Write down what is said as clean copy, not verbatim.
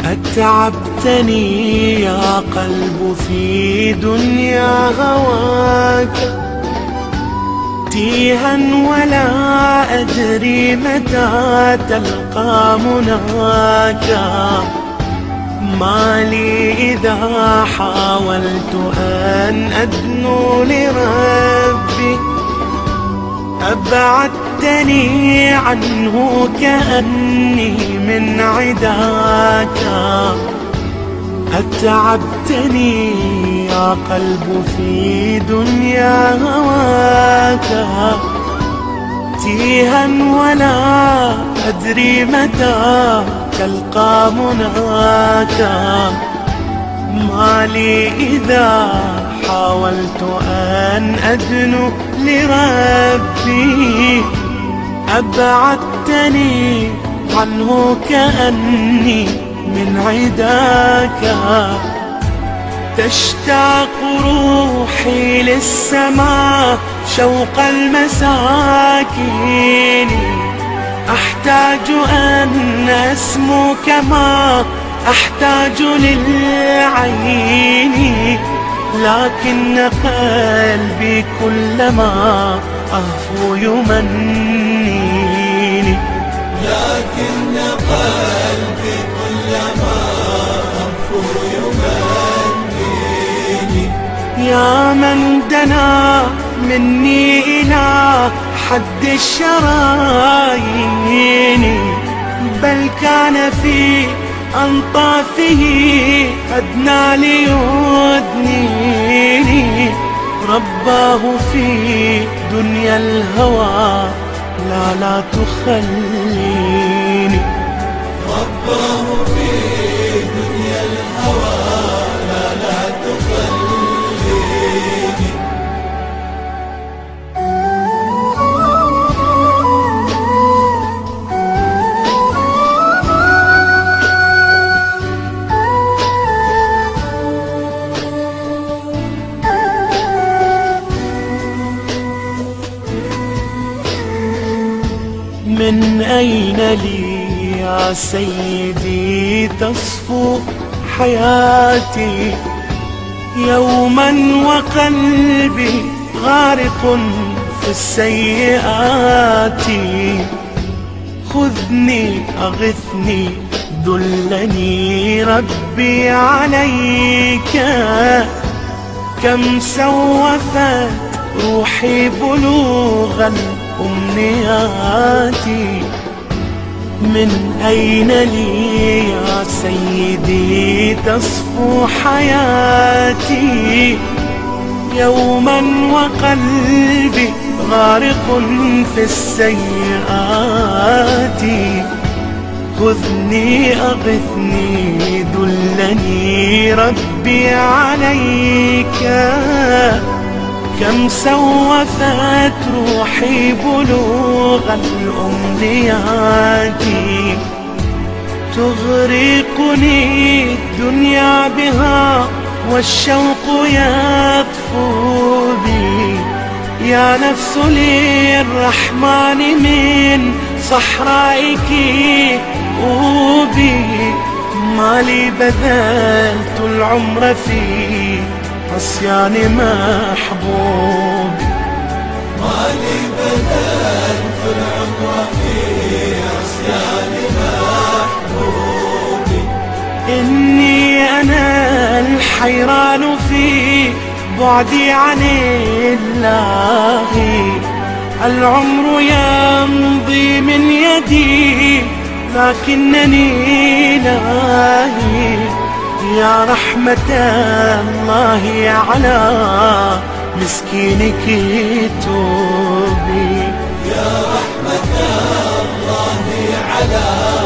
أتعبتني يا قلب في دنيا هواك تيها ولا أدري متى تلقى مناك. ما لي إذا حاولت أن أدنو لربي أبعدتني عنه كأني من عداك. أتعبتني يا قلب في دنيا هواك تيها ولا أدري متى تلقى مناك. ما لي إذا حاولت أن أدنو لربي أبعدتني عنه كأني من عداك. تشتاق روحي للسماء شوق المساكين أحتاج أن أسمو كما أحتاج للعين. لكن قلبي كلما أهفو يمنيني. لكن قلبي كلما أهفو يمنيني. يا من دنا مني إلى حد الشرايين بل كان في أنطافه أدنى ليدنيني. رباه في دنيا الهوى لا تخليني. رباه في دنيا الهوى لا تخليني. من أين لي يا سيدي تصفو حياتي يوما وقلبي غارق في السيئات. خذني أغثني دلني ربي عليك. كم سوفت روحي بلوغ الأمنيات. من أين لي يا سيدي تصفو حياتي يوما وقلبي غارق في السيئات. خذني أغثني دلني ربي عليك. كم سوفت روحي بلوغ الأمنيات. تغرقني الدنيا بها والشوق يطفو بي. يا نفس للرحمن من صحرائك أوبي. ما لي بذلت العمر في عصيان محبوبي. ما لي بذلت العمر في عصيان محبوبي. إني أنا الحيران في بعدي عن الله. العمر يمضي من يدي لكنني لاهي. يا رحمة الله على مسكينك توبي. يا رحمة الله على